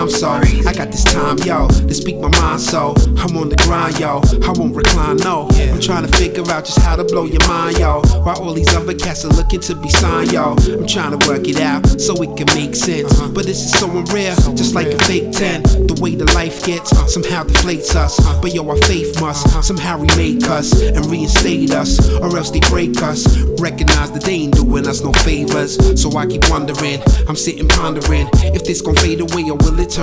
So I got this time, yo, to speak my mind, so I'm on the grind, yo, I won't recline, no. I'm trying to figure out just how to blow your mind, yo, while all these other cats are looking to be signed, yo. I'm trying to work it out so it can make sense, but this is so unreal, just like a fake 10. The way the life gets somehow deflates us, but yo, our faith must somehow remake us and reinstate us, or else they break us. Recognize that they ain't doing us no favors, so I keep wondering, I'm sitting pondering, if this gon' fade away or will it